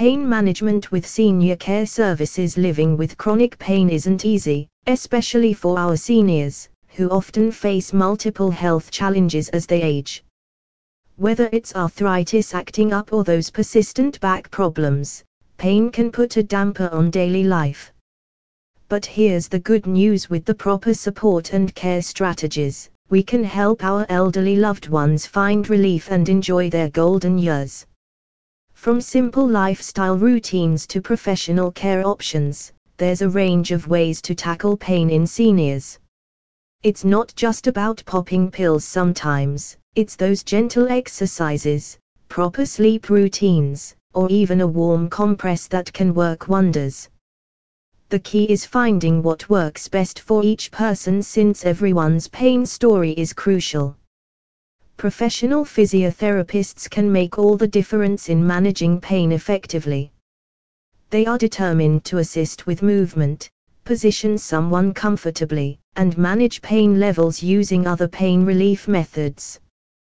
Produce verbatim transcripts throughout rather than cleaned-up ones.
Pain management with senior care services. Living with chronic pain isn't easy, especially for our seniors, who often face multiple health challenges as they age. Whether it's arthritis acting up or those persistent back problems, pain can put a damper on daily life. But here's the good news: with the proper support and care strategies, we can help our elderly loved ones find relief and enjoy their golden years. From simple lifestyle routines to professional care options, there's a range of ways to tackle pain in seniors. It's not just about popping pills sometimes, it's those gentle exercises, proper sleep routines, or even a warm compress that can work wonders. The key is finding what works best for each person, since everyone's pain story is crucial. Professional physiotherapists can make all the difference in managing pain effectively. They are determined to assist with movement, position someone comfortably, and manage pain levels using other pain relief methods.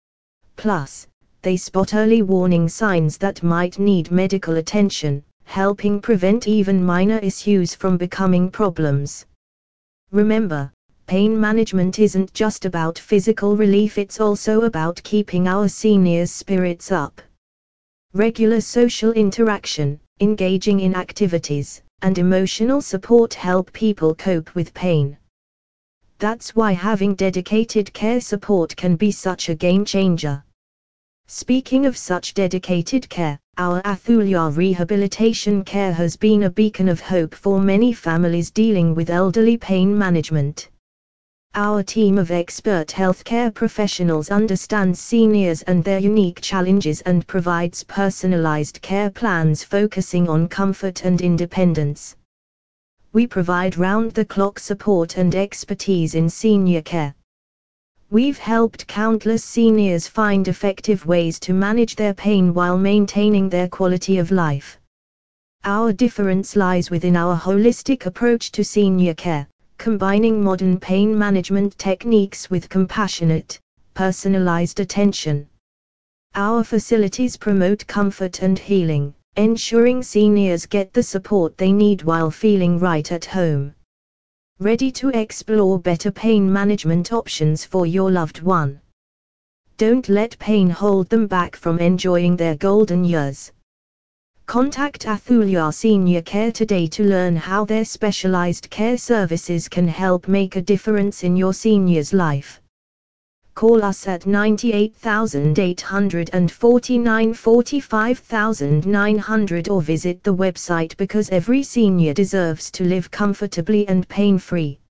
Plus, they spot early warning signs that might need medical attention, helping prevent even minor issues from becoming problems. Remember, pain management isn't just about physical relief, it's also about keeping our seniors' spirits up. Regular social interaction, engaging in activities, and emotional support help people cope with pain. That's why having dedicated care support can be such a game changer. Speaking of such dedicated care, our Athulya Rehabilitation Care has been a beacon of hope for many families dealing with elderly pain management. Our team of expert healthcare professionals understands seniors and their unique challenges and provides personalized care plans focusing on comfort and independence. We provide round-the-clock support and expertise in senior care. We've helped countless seniors find effective ways to manage their pain while maintaining their quality of life. Our difference lies within our holistic approach to senior care, combining modern pain management techniques with compassionate, personalized attention. Our facilities promote comfort and healing, ensuring seniors get the support they need while feeling right at home. Ready to explore better pain management options for your loved one? Don't let pain hold them back from enjoying their golden years. Contact Athulya Senior Care today to learn how their specialized care services can help make a difference in your senior's life. Call us at nine eight eight four nine four five nine hundred or visit the website, because every senior deserves to live comfortably and pain-free.